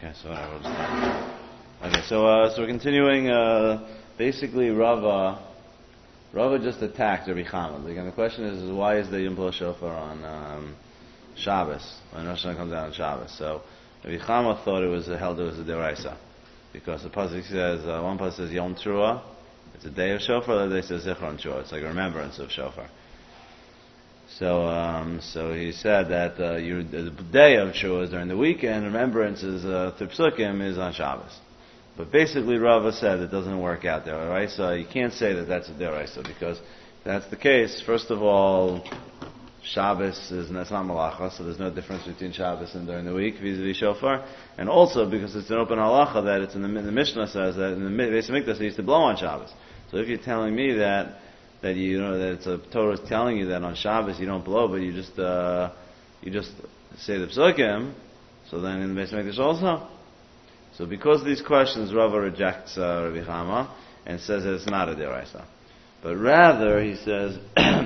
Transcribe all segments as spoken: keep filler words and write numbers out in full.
Okay, so whatever. We'll just stop. Okay, so uh, so we're continuing. Uh, basically, Rava, Rava just attacked Rabbi Chama. Again, the question is, is why is the Yom Tov Shofar on um, Shabbos when Rosh Hashanah comes down on Shabbos? So Rabbi Chama thought it was a, held it was a deraisa because the pasuk says uh, one pasuk says Yom Trua, it's a day of Shofar. The other day says Zichron Trua, it's like a remembrance of Shofar. So, um, so he said that uh, you, the day of Trua is during the weekend, remembrance is uh, through Psukim is on Shabbos. But basically, Rava said it doesn't work out there, right? So you can't say that that's a deraisa because if that's the case. First of all, Shabbos is that's not malacha, so there's no difference between Shabbos and during the week vis-a-vis shofar. And also because it's an open halacha that it's in the, the Mishnah says that in the Beis Hamikdash they used to blow on Shabbos. So if you're telling me that. That you know that it's a Torah is telling you that on Shabbos you don't blow, but you just uh, you just say the psukim. So then in the Beis Hamikdash also. So because of these questions, Rava rejects uh, Rabbi Chama and says that it's not a deraisa, but rather he says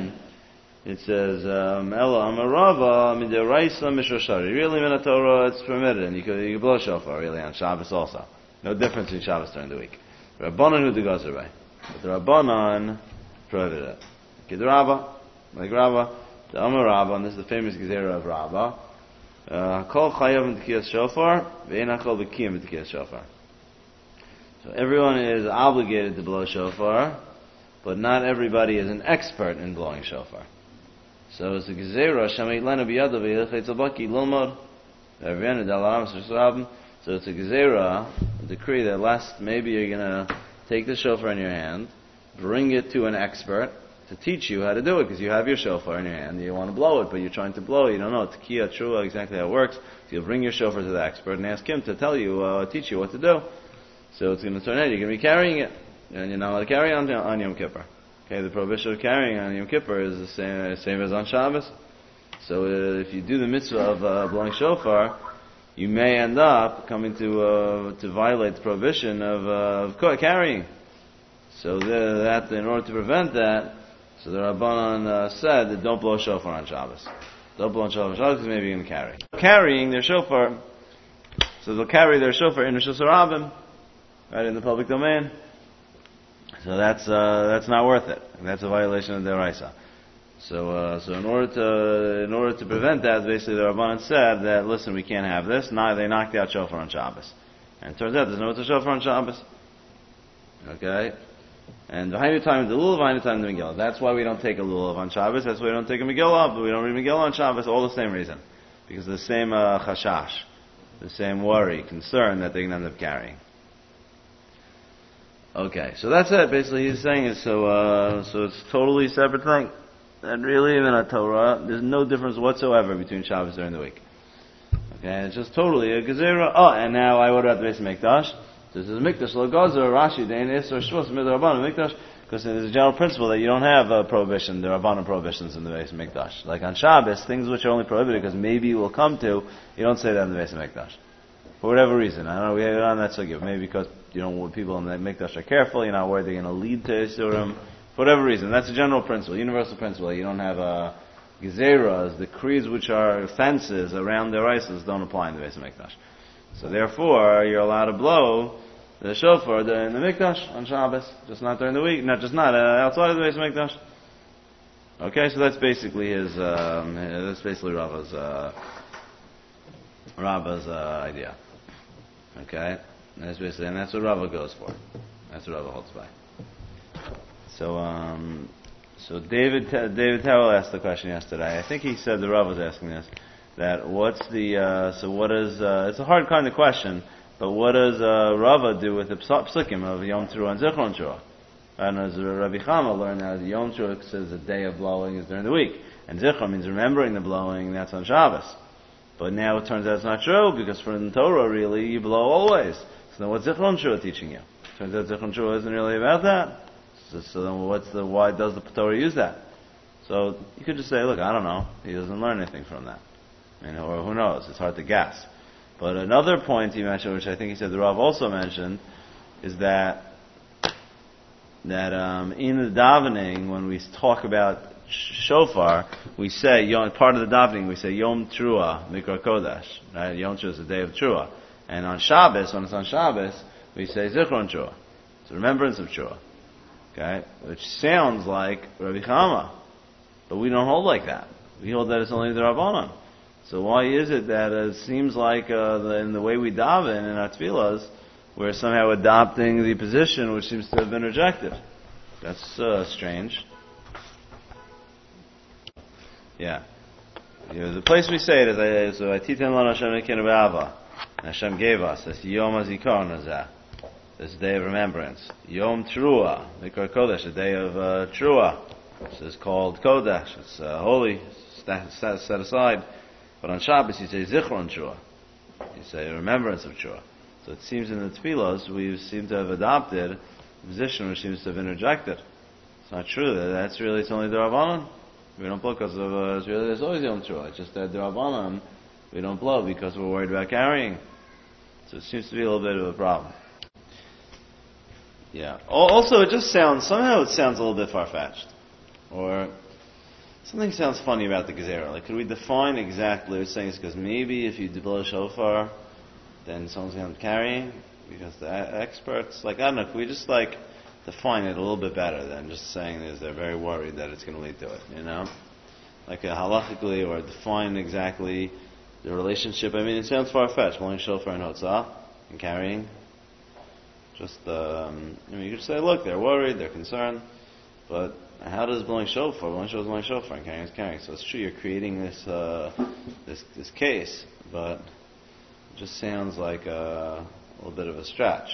it says Ela Amar Rava mideraisa mishoshari. Really, in the Torah it's permitted, and you can you can blow shofar really on Shabbos also. No difference in Shabbos during the week. Rabbanan hu degazer, but the Rabbanan prohibited it. Kidrava, like Rava, the Amar Rava, and this is the famous Gezerah of Rava. Kol chayav b'tekiyas shofar, ve'ein hakol b'kiyam b'tekiyas shofar. So everyone is obligated to blow shofar, but not everybody is an expert in blowing shofar. So it's a Gezerah, Shameit lena b'yadav v'yilchet zabaki lilmod, v'avenu dalaram s'rabim. So it's a Gezerah, a decree that last maybe you're going to take the shofar in your hand, bring it to an expert to teach you how to do it, because you have your shofar in your hand, you want to blow it, but you're trying to blow it, you don't know, tekiya, trua, exactly how it works, so you'll bring your shofar to the expert and ask him to tell you, uh, teach you what to do. So it's going to turn out, you're going to be carrying it, and you're not allowed to carry on, on Yom Kippur. Okay, the prohibition of carrying on Yom Kippur is the same, same as on Shabbos. So uh, if you do the mitzvah of uh, blowing shofar, you may end up coming to uh, to violate the prohibition of, uh, of carrying. So the, that, in order to prevent that, so the Rabbanan uh, said that don't blow shofar on Shabbos. Don't blow on shofar on Shabbos because maybe you're going to carry. Carrying their shofar, so they'll carry their shofar in Rosh Hashanah, right, in the public domain. So that's uh, that's not worth it. That's a violation of the deraisa. So uh, so in order to in order to prevent that, basically the Rabbanan said that listen, we can't have this. Now they knocked out shofar on Shabbos, and it turns out there's no shofar on Shabbos. Okay. And v'hainu time the lulav, v'hainu time the Megillah. That's why we don't take a lulav on Shabbos. That's why we don't take a Megillah, but we don't read Megillah on Shabbos. All the same reason, because of the same uh, chashash, the same worry, concern that they're going to end up carrying. Okay, so that's it. Basically, he's saying is so. Uh, so it's totally separate thing. And really, in a Torah, there's no difference whatsoever between Shabbos during the week. Okay, it's just totally a gezerah. Oh, and now I order at the Beis Hamikdash. This is a mikdash lo gazer Rashi dein isur shvus midrabanan mikdash, because there's a general principle that you don't have a prohibition, there are rabbanan prohibitions in the Beis Hamikdash. Like on Shabbos, things which are only prohibited because maybe you will come to, you don't say that in the Beis Hamikdash for whatever reason. I don't know. We are on that sugya. Maybe because you know people in the Mikdash are careful. You're not worried they're going to lead to isurim for whatever reason. That's a general principle, universal principle. You don't have a gezeras, decrees which are fences around the deraisas don't apply in the Beis Hamikdash. So therefore, you're allowed to blow the shofar in the mikdash on Shabbos, just not during the week, not just not uh, outside of the Beis Hamikdash. Okay, so that's basically his. Um, that's basically Rava's uh, Rava's uh, idea. Okay, and that's basically, and that's what Rava goes for. That's what Rava holds by. So, um, so David David Terrell asked the question yesterday. I think he said the Rava was asking this. That what's the uh, so what is uh, it's a hard kind of question, but what does uh, Rava do with the psukim of Yom Teruah and Zichron Teruah? And as Rabbi Chama learned that Yom Teruah says the day of blowing is during the week, and Zichron means remembering the blowing, that's on Shabbos. But now it turns out it's not true, because for the Torah really you blow always. So then what's Zichron Teruah teaching you? Turns out Zichron Teruah isn't really about that. So, so then what's the why does the Torah use that? So you could just say, look, I don't know. He doesn't learn anything from that. You know, or who knows? It's hard to guess. But another point he mentioned, which I think he said the Rav also mentioned, is that that um, in the davening, when we talk about shofar, we say, part of the davening, we say Yom Teruah Mikra Kodesh. Right? Yom Teruah is the day of Teruah. And on Shabbos, when it's on Shabbos, we say Zichron Trua. It's a remembrance of Trua. Okay? Which sounds like Rabbi Chama. But we don't hold like that. We hold that it's only the Rabbanan. So why is it that it seems like uh, the, in the way we daven in our tefillas, we're somehow adopting the position which seems to have been rejected? That's uh, strange. Yeah. You know, the place we say it is, so Atiten Lana Hashem Nekin B'Ava. Hashem gave us this Yom HaZikaron Hazeh, this day of remembrance. Yom Trua, Mikra Kodesh, a day of uh, Trua. This is called Kodesh. It's uh, holy, set, set, set aside. But on Shabbos you say Zichron Trua. You say remembrance of Trua. So it seems in the tefillos we seem to have adopted a position which seems to have been rejected. It's not true. That's really, it's only the Rabbanan. We don't blow because of, uh, it's really, there's always Yom Trua. It's just that the Rabbanan, we don't blow because we're worried about carrying. So it seems to be a little bit of a problem. Yeah. Also, it just sounds, somehow it sounds a little bit far-fetched. Or something sounds funny about the Gezerah. Like, could we define exactly, we're saying it's because maybe if you blow a shofar, then someone's going to be carrying? Because the experts, like, I don't know, could we just, like, define it a little bit better than just saying is they're very worried that it's going to lead to it, you know? Like, uh, halachically, or define exactly the relationship. I mean, it sounds far-fetched, blowing shofar and hotzah, and carrying. Just, um, I mean, you could say, look, they're worried, they're concerned, but how does blowing shofar, blowing shofar is blowing shofar, and carrying is carrying. So it's true, you're creating this, uh, this, this case, but it just sounds like a, a little bit of a stretch.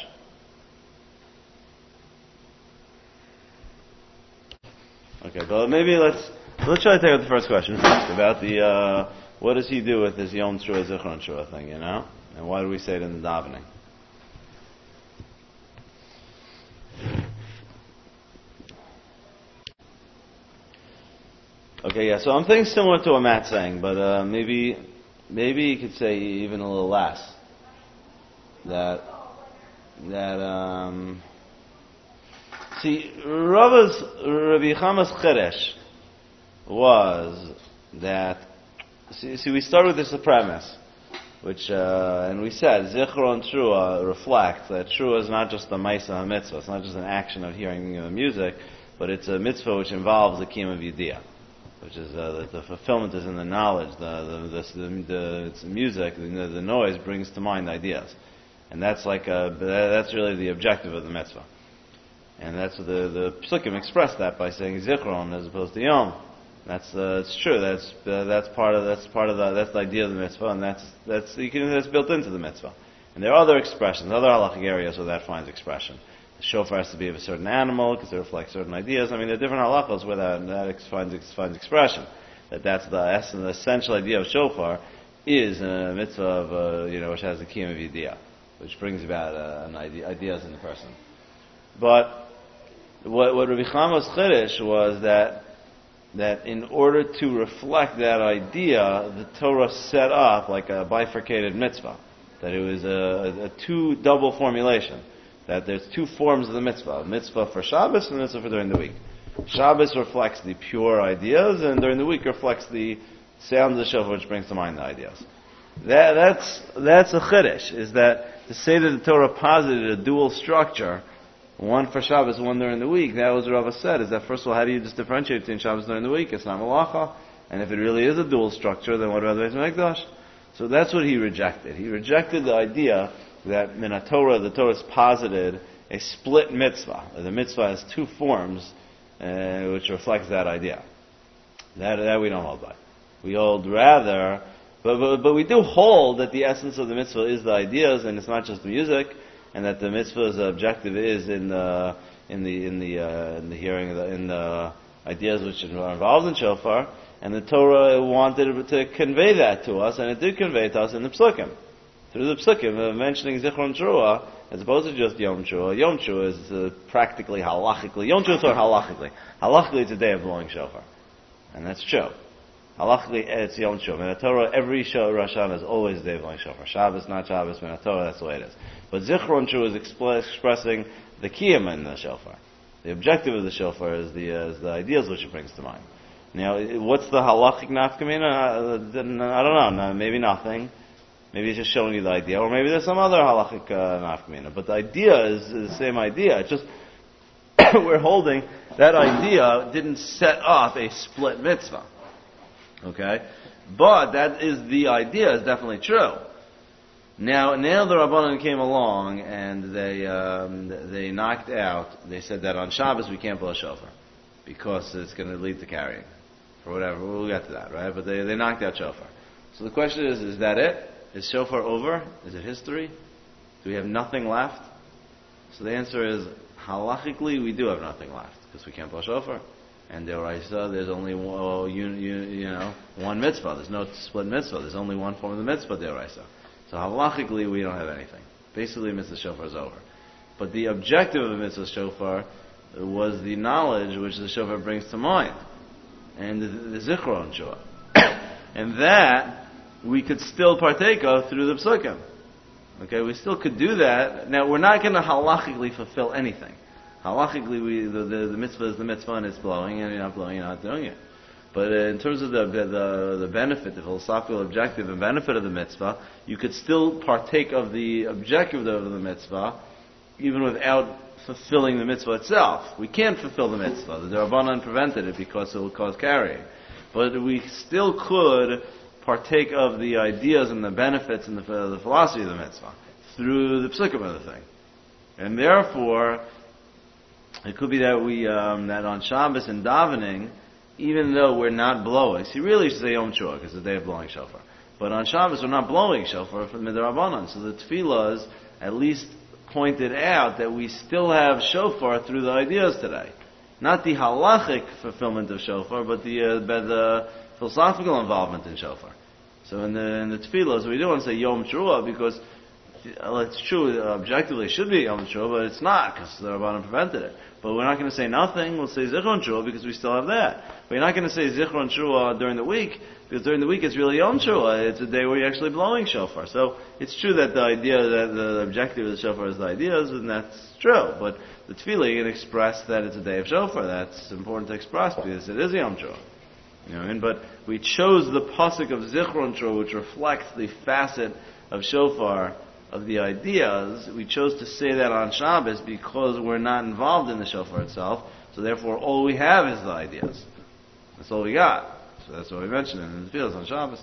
Okay, but maybe let's let's try to take out the first question first about the uh, what does he do with this Yom Trua Zichron Trua thing, you know, and why do we say it in the davening? Okay, yeah. So I'm thinking similar to what Matt's saying, but uh, maybe maybe you could say even a little less. That that um. See, Rava's, Rabbi Chama's Cheresh was that, see, see we start with this premise, which, uh, and we said, Zichron Trua reflects that Trua is not just the Maisa HaMitzvah, it's not just an action of hearing uh, music, but it's a mitzvah which involves the Kiyum of Yediyah, which is, uh, the, the fulfillment is in the knowledge, the, the, the, the, the it's music, the, the noise brings to mind ideas. And that's like, a, that's really the objective of the mitzvah. And that's the the Psukim express that by saying Zichron as opposed to Yom. That's uh, it's true. That's uh, that's part of that's part of the that's the idea of the mitzvah, and that's that's you can that's built into the mitzvah. And there are other expressions, other halachic areas where that finds expression. The shofar has to be of a certain animal because it reflects certain ideas. I mean, there are different halachos where that that finds finds expression. That that's the essence, the essential idea of shofar is a mitzvah of uh, you know which has the kiyum of yediyah, which brings about uh, an idea, ideas in the person. But What, what Rabbi Chama's Cheresh was that that in order to reflect that idea, the Torah set up like a bifurcated mitzvah. That it was a, a two double formulation. That there's two forms of the mitzvah: a mitzvah for Shabbos and a mitzvah for during the week. Shabbos reflects the pure ideas, and during the week reflects the sound of the shofar, which brings to mind the ideas. That, that's that's a Cheresh. Is that to say that the Torah posited a dual structure? One for Shabbos, one during the week. That was what Rava said, is that first of all, how do you just differentiate between Shabbos during the week? It's not malacha. And if it really is a dual structure, then what about the Beis Hamikdash? So that's what he rejected. He rejected the idea that in a Torah, the Torah has posited a split mitzvah. The mitzvah has two forms, uh, which reflects that idea. That, that we don't hold by. We hold rather, but, but, but we do hold that the essence of the mitzvah is the ideas, and it's not just the music, and that the mitzvah's objective is in the in the in the uh, in the hearing of the, in the ideas which are involved in shofar, and the Torah wanted to convey that to us, and it did convey it to us in the Psukim, through the Psukim, uh, mentioning Zichron Trua as opposed to just Yom Trua. Yom Trua is uh, practically halachically. Yom Trua is not halachically. Halachically, it's a day of blowing shofar, and that's true. Halachically, it's Yom Trua. In the Torah, every Rosh Hashanah is always a day of blowing shofar. Shabbos, not Shabbos, but in the Torah, that's the way it is. But Zichron Trua is expl- expressing the kiyum in the shofar. The objective of the shofar is the uh, is the ideas which it brings to mind. Now, what's the halachic nafkamina? I, I don't know. No, maybe nothing. maybe it's just showing you the idea, or maybe there's some other halachic uh, nafkamina. But the idea is, is the same idea. It's just we're holding that idea didn't set up a split mitzvah. Okay? But that is the idea is definitely true. Now, now the Rabbanan came along and they um, they knocked out, they said that on Shabbos we can't blow a shofar because it's going to lead to carrying, or whatever. We'll get to that, right? But they, they knocked out shofar. So the question is, is that it? Is shofar over? Is it history? Do we have nothing left? So the answer is, halachically we do have nothing left because we can't blow shofar. And Deoraisa, there's only one, you, you, you know, one mitzvah. There's no split mitzvah. There's only one form of the mitzvah, Deoraisa. So halachically, we don't have anything. Basically, mitzvah shofar is over. But the objective of the mitzvah shofar was the knowledge which the shofar brings to mind, and the, the zichron shua, and that we could still partake of through the psukim. Okay, we still could do that. Now, we're not going to halachically fulfill anything. Halachically, we, the, the, the mitzvah is the mitzvah, and it's blowing, and you're not blowing, you're not doing it. But in terms of the, the the benefit, the philosophical objective and benefit of the mitzvah, you could still partake of the objective of the mitzvah, even without fulfilling the mitzvah itself. We can't fulfill the mitzvah. The Rabbanan prevented it because it will cause carrying. But we still could partake of the ideas and the benefits and the, the philosophy of the mitzvah through the psukim of the thing. And therefore, it could be that we um, that on Shabbos and davening, even though we're not blowing, see, really should say Yom Teruah, because it's the day of blowing shofar. But on Shabbos, we're not blowing shofar from Midrabanan. So the tefillahs at least pointed out that we still have shofar through the ideas today. Not the halachic fulfillment of shofar, but the, uh, but the philosophical involvement in shofar. So in the, in the tefillahs, we do want to say Yom Teruah, because well, it's true, objectively it should be Yom Teruah, but it's not, because the Rabbanan prevented it. But we're not going to say nothing, we'll say Zichron Teruah, because we still have that. But you're not going to say Zichron Teruah during the week, because during the week it's really Yom Teruah. It's a day where you're actually blowing shofar. So it's true that the idea, that the objective of the shofar is the ideas, and that's true. But the tefillah, you can express that it's a day of shofar. That's important to express, because it is Yom Teruah. You know what I mean? But we chose the pasuk of Zichron Teruah, which reflects the facet of shofar, of the ideas. We chose to say that on Shabbos because we're not involved in the shofar itself, so therefore all we have is the ideas. That's all we got. So that's what we mentioned in the fields on Shabbos.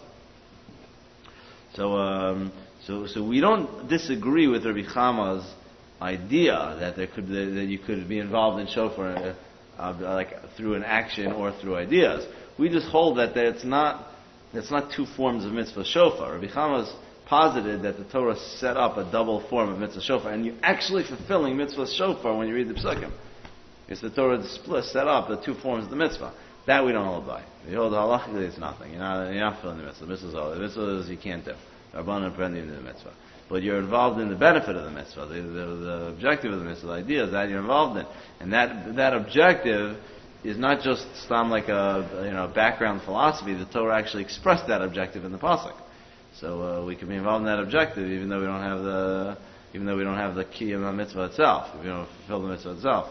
So, um, so, so we don't disagree with Rabbi Chama's idea that there could that, that you could be involved in shofar uh, uh, like through an action or through ideas. We just hold that it's not it's not two forms of mitzvah shofar. Rabbi Chama's posited that the Torah set up a double form of mitzvah shofar, and you're actually fulfilling mitzvah shofar when you read the psukim. It's the Torah split, set up the two forms of the mitzvah. That we don't hold by. You hold halachically, it's nothing. You're not, you're not fulfilling the mitzvah. The mitzvah is all. The mitzvah is you can't do. Rabbanan prevent you to do the mitzvah. But you're involved in the benefit of the mitzvah. The, the, the objective of the mitzvah, the idea is that you're involved in. And that that objective is not just stam like a you know background philosophy. The Torah actually expressed that objective in the pasuk. So uh, we can be involved in that objective, even though we don't have the, even though we don't have the key of the mitzvah itself. If we don't fulfill the mitzvah itself,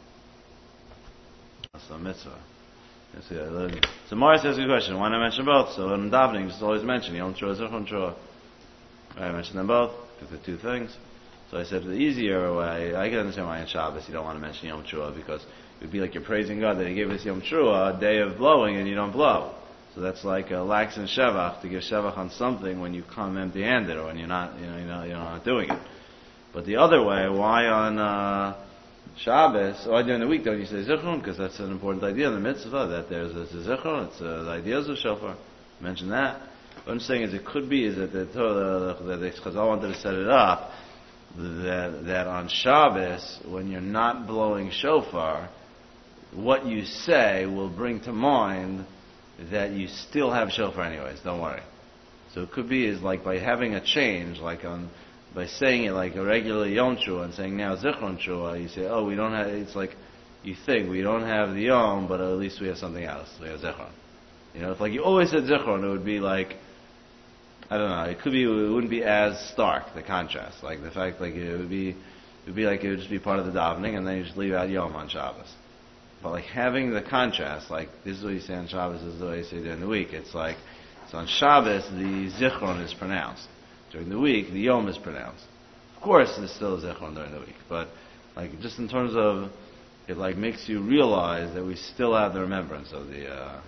that's the mitzvah. So Mara says a good question. Why not mention both? So in davening, just always mention Yom Teruah, Zichron Teruah. I mentioned them both because they're two things. So I said the easier way. I can understand why on Shabbos you don't want to mention Yom Teruah, because it would be like you're praising God that He gave us Yom Teruah, a day of blowing, and you don't blow. So that's like a lax and shevach, to give shevach on something when you come empty-handed or when you're not, you know, you're not, you're not doing it. But the other way, why on uh, Shabbos, or during the week, don't you say zichron? Because that's an important idea in the mitzvah, that there's a zichron, it's uh, the ideas of shofar. Mention that. What I'm saying is it could be is that the Torah, that the Chazal wanted to set it up, that, that on Shabbos, when you're not blowing shofar, what you say will bring to mind that you still have shofar anyways, don't worry. So it could be is like by having a change, like on, by saying it like a regular Yom Teruah and saying now Zichron Teruah, you say, oh, we don't have, it's like, you think we don't have the Yom, but at least we have something else, we have Zichron. You know, if like you always said Zichron, it would be like, I don't know, it could be, it wouldn't be as stark, the contrast. Like the fact, like it would be, it would be like it would just be part of the davening and then you just leave out Yom on Shabbos. But like having the contrast, like this is what you say on Shabbos, this is what you say during the week. It's like, it's on Shabbos, the Zichron is pronounced. During the week, the Yom is pronounced. Of course, there's still a Zichron during the week, but like just in terms of, it like makes you realize that we still have the remembrance of the. Uh,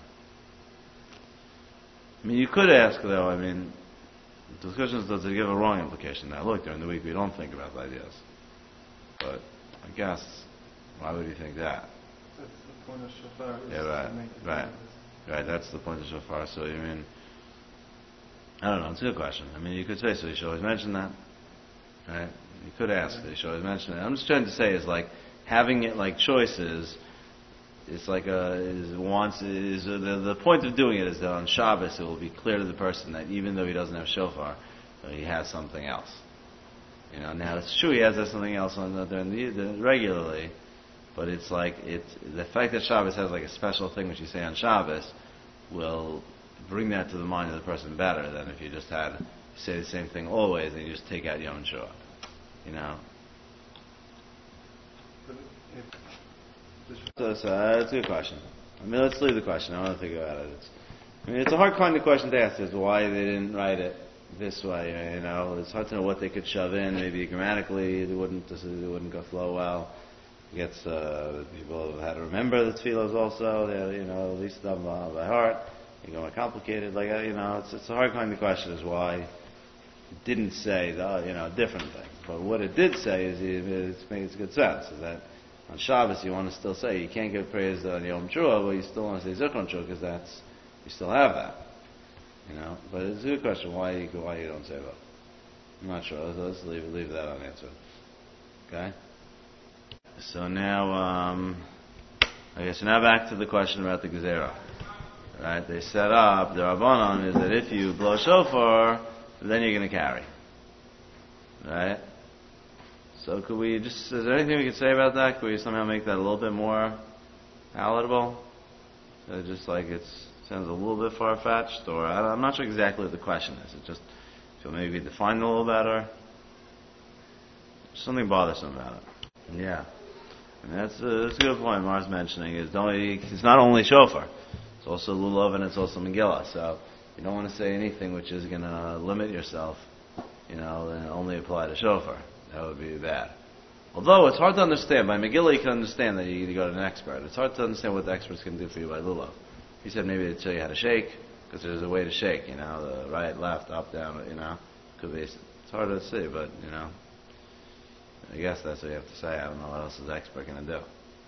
I mean, you could ask though. I mean, the discussion is, does it give a wrong implication? Now, look, during the week we don't think about the ideas, but I guess why would you think that? That's the point of shofar. Yeah, right, right, right. That's the point of shofar. So you mean, I don't know. It's a good question. I mean, you could say so. You should always mention that, right? You could ask. You should always mention it. I'm just trying to say is like having it like choices. It's like a is wants is a, the the point of doing it is that on Shabbos it will be clear to the person that even though he doesn't have shofar, uh, he has something else. You know, now it's true he has something else on the, during the, the regularly. But it's like it's the fact that Shabbos has like a special thing which you say on Shabbos will bring that to the mind of the person better than if you just had say the same thing always and you just take out Yom Shua. You know. So, so uh, that's a good question. I mean, let's leave the question. I want to think about it. It's, I mean, it's a hard kind of question to ask. Is why they didn't write it this way. You know, it's hard to know what they could shove in. Maybe grammatically, it wouldn't it wouldn't go flow well. Gets uh, people have had to remember the tefillos also. They, you know, at least them uh, by heart. You go more complicated, like uh, you know, it's it's a hard kind of question. Is why it didn't say the you know different thing. But what it did say is it, it makes good sense. Is that on Shabbos you want to still say you can't give praise on Yom Teruah, but you still want to say Zichron Teruah because that's you still have that. You know, but it's a good question. Why you why you don't say that? I'm not sure. Let's, let's leave leave that unanswered. Okay. So now, um, okay, so now back to the question about the Gezerah. Right? They set up, the Rabbanon is that if you blow shofar, then you're going to carry. Right? So could we just, is there anything we could say about that? Could we somehow make that a little bit more palatable? So just like it sounds a little bit far-fetched, or I I'm not sure exactly what the question is. It just, so maybe define it a little better. Something bothersome about it. Yeah. And that's a, that's a good point Mar's mentioning, is don't, it's not only shofar, it's also lulav and it's also megillah, so you don't want to say anything which is going to limit yourself, you know, and only apply to shofar. That would be bad. Although it's hard to understand, by megillah you can understand that you need to go to an expert. It's hard to understand what the experts can do for you by lulav. He said maybe they'd show you how to shake, because there's a way to shake, you know, the right, left, up, down, you know, could be, it's hard to see, but, you know, I guess that's what you have to say. I don't know what else is the expert going to do.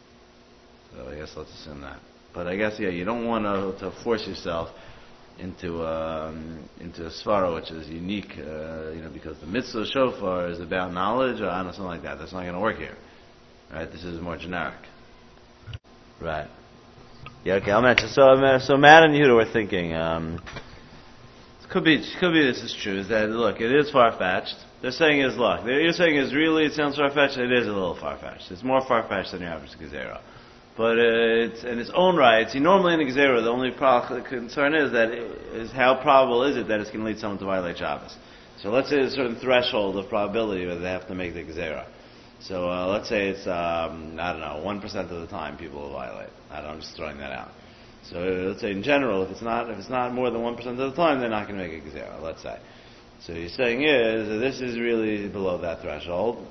So I guess let's assume that. But I guess, yeah, you don't want to, to force yourself into um, into a svara which is unique, uh, you know, because the mitzvah of shofar is about knowledge or something like that. That's not going to work here. Right? This is more generic. Right. Yeah, okay, I'll mention. So, uh, so Matt and Yehuda were thinking, um, could be, could be this is true, is that, look, it is far-fetched. They're saying is, look, you're saying is really, it sounds far-fetched, it is a little far-fetched. It's more far-fetched than your average Gezerah. But uh, it's in its own right. See, normally in a Gezerah, the only pro- concern is that, it, is how probable is it that it's going to lead someone to violate Shabbos. So let's say there's a certain threshold of probability where they have to make the Gezerah. So uh, let's say it's, um, I don't know, one percent of the time people will violate. I don't know, I'm just throwing that out. So uh, let's say in general, if it's not if it's not more than one percent of the time, they're not going to make a Gezerah, let's say. So you're saying is, that this is really below that threshold.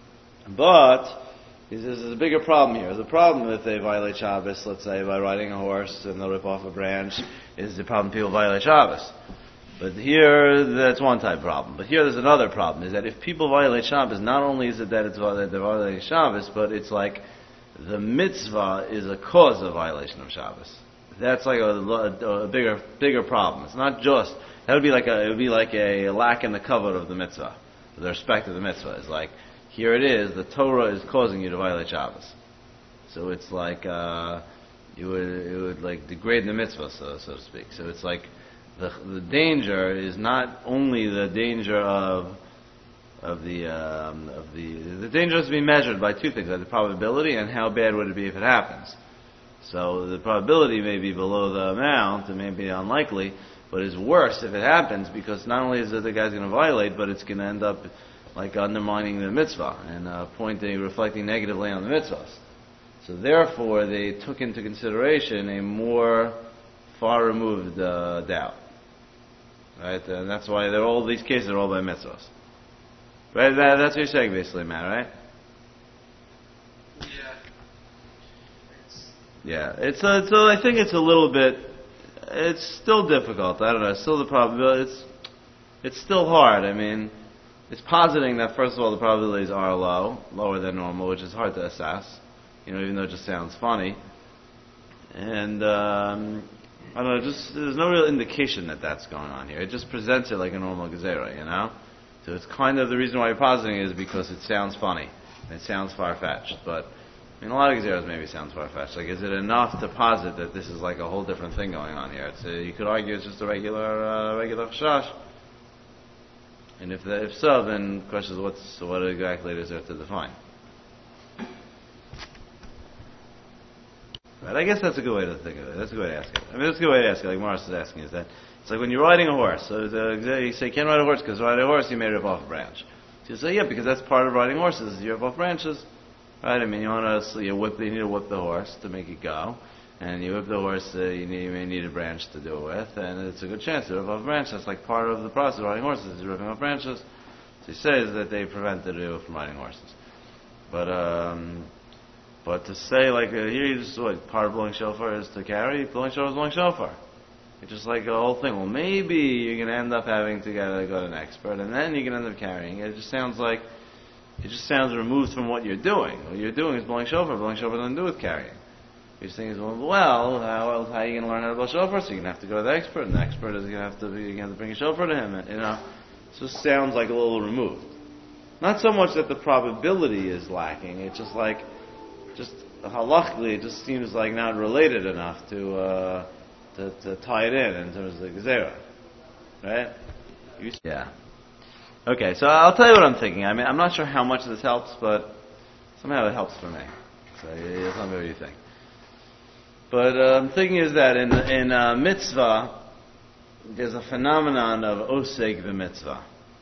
But, he says there's a bigger problem here. The problem if they violate Shabbos, let's say by riding a horse and they'll rip off a branch, is the problem people violate Shabbos. But here, that's one type of problem. But here there's another problem, is that if people violate Shabbos, not only is it that it's that they're violating Shabbos, but it's like the mitzvah is a cause of violation of Shabbos. That's like a, a, a bigger bigger problem. It's not just, that would be like a, it would be like a lack in the cover of the mitzvah. The respect of the mitzvah is like, here it is, the Torah is causing you to violate Shabbos. So it's like, uh, you would, it would like degrade the mitzvah, so, so to speak. So it's like, the the danger is not only the danger of of the um, of the the danger has to be measured by two things: like the probability and how bad would it be if it happens. So the probability may be below the amount; it may be unlikely, but it's worse if it happens because not only is it the guy's going to violate, but it's going to end up like undermining the mitzvah and uh, pointing, reflecting negatively on the mitzvahs. So therefore, they took into consideration a more far removed uh, doubt. right? And that's why they're all these cases are all by mitzvahs, right? That, that's what you're saying, basically, Matt, right? Yeah. It's, Yeah, it's a, so I think it's a little bit. It's still difficult. I don't know. It's still the probability. It's it's still hard. I mean, it's positing that first of all the probabilities are low, lower than normal, which is hard to assess. You know, even though it just sounds funny. And um, I don't know. Just there's no real indication that that's going on here. It just presents it like a normal gezerah, you know. So it's kind of the reason why you're positing it is because it sounds funny. It sounds far-fetched, but I mean, a lot of gezerahs maybe sounds far-fetched. Like, is it enough to posit that this is like a whole different thing going on here? It's a, you could argue it's just a regular, uh, regular chashash. And if the, if so, then the question is, what's so what exactly is there to define? Right? I guess that's a good way to think of it. That's a good way to ask it. I mean, that's a good way to ask it. Like Morris is asking, is that it's like when you're riding a horse. So the, you say, you can't ride a horse because riding a horse you may rip off a branch. So you say, yeah, because that's part of riding horses. You rip off branches. Right, I mean, you want to you whip. You need to whip the horse to make it go, and you whip the horse. Uh, you, need, you may need a branch to do it with, and it's a good chance to rip off a branch. That's like part of the process of riding horses. Is ripping off branches. So he says that they prevented you from riding horses, but um, but to say like uh, here, you just what part of blowing shofar is to carry. Blowing shofar is blowing shofar. It's just like a whole thing. Well, maybe you're going to end up having to go, go to an expert, and then you're going to end up carrying it. It just sounds like. It just sounds removed from what you're doing. What you're doing is blowing shofar. Blowing shofar doesn't do with carrying. You're saying, well, well, how else how are you going to learn how to blow shofar? So you're going to have to go to the expert, and the expert is going to have to you're going to have to bring a shofar to him. And, you know, it just sounds like a little removed. Not so much that the probability is lacking. It's just like, just halachically, it just seems like not related enough to uh, to, to tie it in in terms of the gezerah, right? You, yeah. Okay, so I'll tell you what I'm thinking. I mean, I'm not sure how much this helps, but somehow it helps for me. So you tell me what you think. But uh, I'm thinking is that in in uh, mitzvah, there's a phenomenon of oseg b'mitzvah.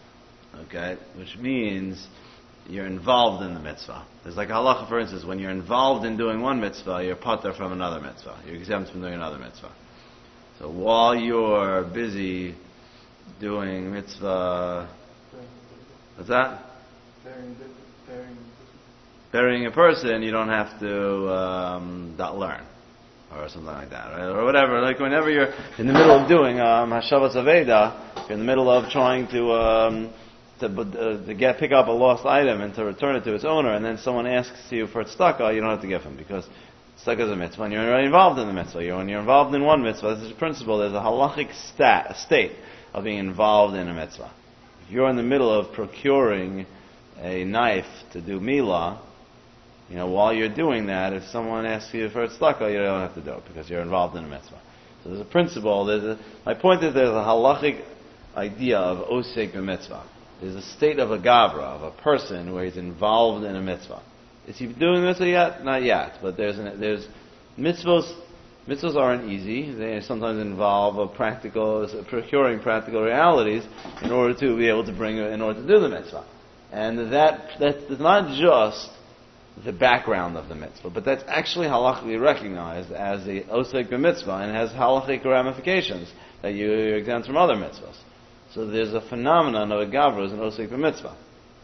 Okay, which means you're involved in the mitzvah. There's like a halacha, for instance, when you're involved in doing one mitzvah, you're pater from another mitzvah. You're exempt from doing another mitzvah. So while you're busy doing mitzvah. What's that? Burying, burying, Burying a person, you don't have to um, not learn, or something like that, right? Or whatever. Like whenever you're in the middle of doing um, Hashavas Aveda, you're in the middle of trying to um, to, uh, to get pick up a lost item and to return it to its owner, and then someone asks you for tzedakah, you don't have to give him because tzedakah is a mitzvah, and you're already involved in the mitzvah. You're, when you're involved in one mitzvah, this is a principle. There's a halachic stat, a state of being involved in a mitzvah. If you're in the middle of procuring a knife to do milah, you know, while you're doing that, if someone asks you for a tzedakah, you don't have to do it because you're involved in a mitzvah. So there's a principle. There's a, my point is there's a halachic idea of osek b'mitzvah. There's a state of a gavra, of a person where he's involved in a mitzvah. Is he doing mitzvah yet? Not yet. But there's an, there's mitzvahs. Mitzvahs aren't easy. They sometimes involve a practical, procuring practical realities in order to be able to bring, in order to do the mitzvah. And that that's not just the background of the mitzvah, but that's actually halachically recognized as the osek b'mitzvah and has halachic ramifications that you, you're exempt from other mitzvahs. So there's a phenomenon of a gavra as an osek b'mitzvah.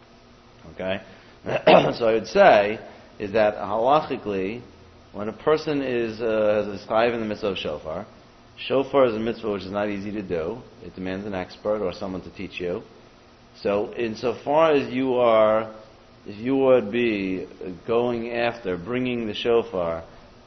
Okay? So I would say is that halachically, when a person is uh, has a chayiv in the mitzvah of shofar, shofar is a mitzvah which is not easy to do. It demands an expert or someone to teach you. So insofar as you are, if you would be going after bringing the shofar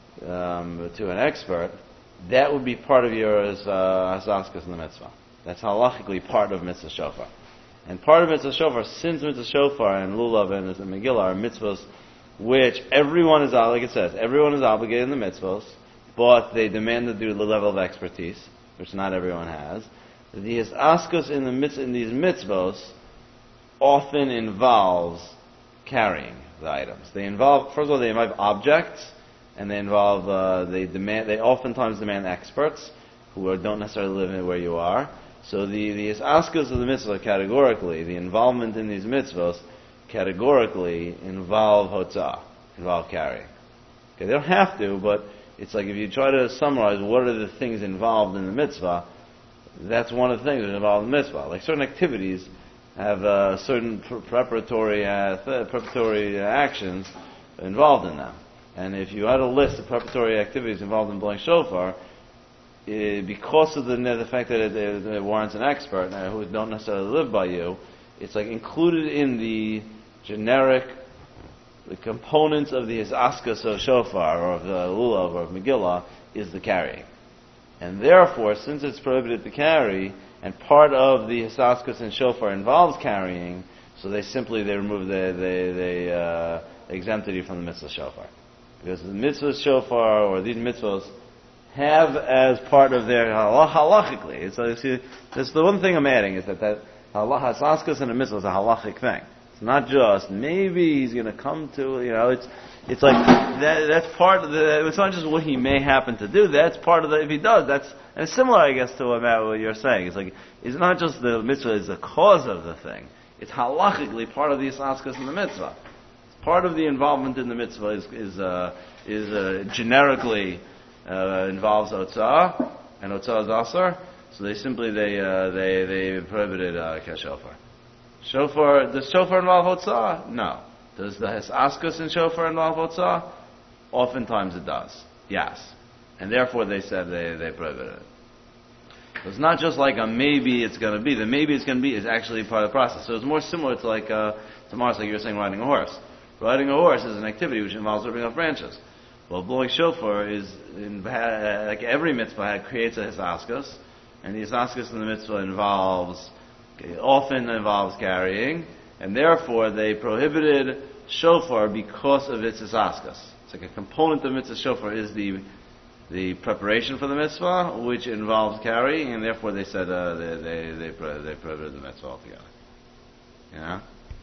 um, to an expert, that would be part of your uh, hasaskas in the mitzvah. That's halachically part of mitzvah shofar. And part of mitzvah shofar, since mitzvah shofar and lulav and megillah are mitzvahs which everyone is, like it says, everyone is obligated in the mitzvahs, but they demand to do the level of expertise, which not everyone has. The hasaskas in the mitzvah, in these mitzvahs often involves carrying the items. They involve, first of all, they involve objects, and they involve, uh, they demand, they oftentimes demand experts who are, don't necessarily live where you are. So the the hasaskas of the mitzvah, categorically, the involvement in these mitzvahs, categorically involve hotzah, involve carrying. Okay, they don't have to, but it's like if you try to summarize what are the things involved in the mitzvah, that's one of the things that involve the mitzvah. Like certain activities have uh, certain pr- preparatory uh, th- preparatory uh, actions involved in them. And if you had a list of preparatory activities involved in blowing shofar, eh, because of the the fact that it, it, it warrants an expert uh, who don't necessarily live by you, it's like included in the generic the components of the hisaskas of shofar or of the lulav or of Megillah is the carrying. And therefore, since it's prohibited to carry, and part of the hisaskas and shofar involves carrying, so they simply they remove the they they uh, exempted you from the mitzvah shofar, because the mitzvah shofar or these mitzvahs have as part of their halach, halachically. So you see, this the one thing I'm adding is that that halach hisaskas and a mitzvah is a halachic thing. It's not just maybe he's going to come to you know it's. It's like that, that's part of the. It's not just what he may happen to do. That's part of the. If he does, that's and it's similar, I guess, to what, Matt, what you're saying. It's like it's not just the mitzvah is the cause of the thing. It's halachically part of the hisaskas in the mitzvah. Part of the involvement in the mitzvah is is uh, is uh, generically uh, involves otzah, and otzah is asar. So they simply they uh, they they prohibited uh, shofar. Shofar does shofar involve otzah? No. Does the hisaskas in shofar involve otzah? Oftentimes it does. Yes. And therefore they said they, they prohibited it. So it's not just like a maybe it's going to be. The maybe it's going to be is actually part of the process. So it's more similar to like, uh, to Mars, like you were saying, riding a horse. Riding a horse is an activity which involves ripping off branches. Well, blowing shofar is, in, like every mitzvah creates a hisaskas, and the hisaskas in the mitzvah involves, okay, often involves carrying, and therefore they prohibited shofar because of its hisaskas. It's like a component of mitzvah shofar is the the preparation for the mitzvah, which involves carrying, and therefore they said uh, they they they, pro- they prohibited the mitzvah altogether. You know?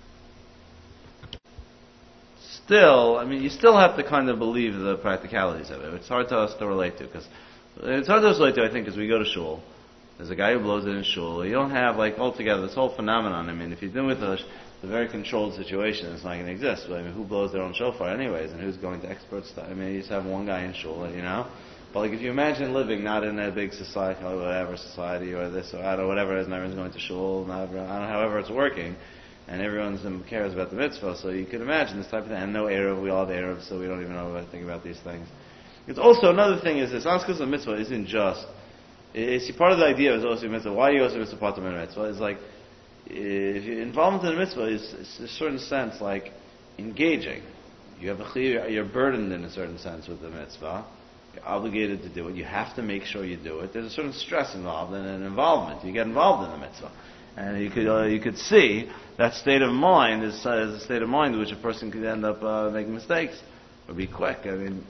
Still, I mean, you still have to kind of believe the practicalities of it. It's hard to us to relate to because it's hard to us relate to. I think because we go to shul. There's a guy who blows it in shul. You don't have like altogether this whole phenomenon. I mean, if you're dealing with a It's a very controlled situation. It's not going to exist. But, I mean, who blows their own shofar anyways? And who's going to expert stuff? I mean, you just have one guy in shul, you know? But, like, if you imagine living not in a big society, or whatever society, or this, or that, or whatever it is, and everyone's going to shul, not everyone, I don't know, however it's working, and everyone cares about the mitzvah, so you can imagine this type of thing. And no Erev, we all have Erev, so we don't even know what to think about these things. It's also, another thing is, this askas of mitzvah isn't just, it's part of the idea of Osu mitzvah. Why are you Osu mitzvah part of mitzvah? It's like, if your involvement in the mitzvah is, is in a certain sense like engaging. You have a you're burdened in a certain sense with the mitzvah. You're obligated to do it. You have to make sure you do it. There's a certain stress involved and an involvement. You get involved in the mitzvah, and you could uh, you could see that state of mind is, uh, is a state of mind in which a person could end up uh, making mistakes or be quick. I mean,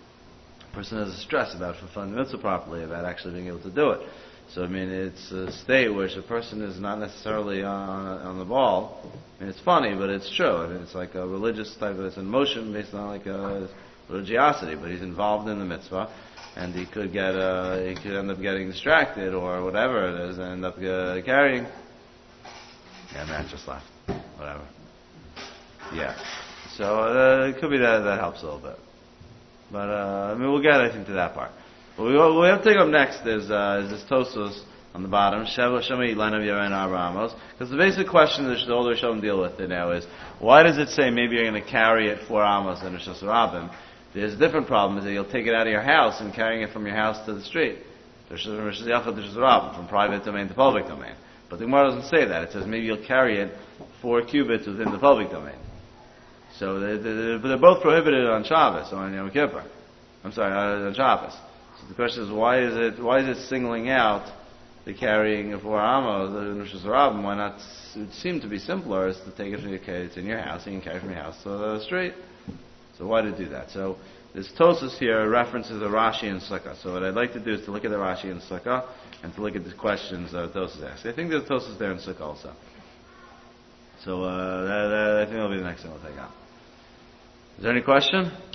a person has a stress about fulfilling the mitzvah properly, about actually being able to do it. So I mean, it's a state where a person is not necessarily on, on the ball. I mean, it's funny, but it's true. I mean, it's like a religious type of, it's in motion based on like a religiosity, but he's involved in the mitzvah, and he could get, uh, he could end up getting distracted or whatever it is, and end up uh, carrying. Yeah, Matt just left. Whatever. Yeah. So uh, it could be that that helps a little bit, but uh, I mean, we'll get I think to that part. What we, what we have to take up next is, uh, is this Tosos on the bottom, Sheva Shema Yitlenav Yaren Abramos. Because the basic question that the older Shalom deal with it now is, why does it say maybe you're going to carry it four Amos and Rosh Hashanah? There's a different problem, is that you'll take it out of your house and carrying it from your house to the street. Rosh Hashanah, from private domain to public domain. But the Gemara doesn't say that. It says maybe you'll carry it four cubits within the public domain. So they're, they're, they're both prohibited on Shabbos, or on Yom Kippur. I'm sorry, on Shabbos. So the question is, why is it why is it singling out the carrying of four amos, the Rosh Hashanah? Why not? It would seem to be simpler is to take it from your it's in your house, and you can carry it from your house to the street. So why to do that? So this Tosas here references the Rashi and Sukkah. So what I'd like to do is to look at the Rashi and Sukkah and to look at the questions that Tosas asks. I think there's Tosas there in Sukkah also. So uh, that, that, I think that'll be the next thing we'll take on. Is there any question?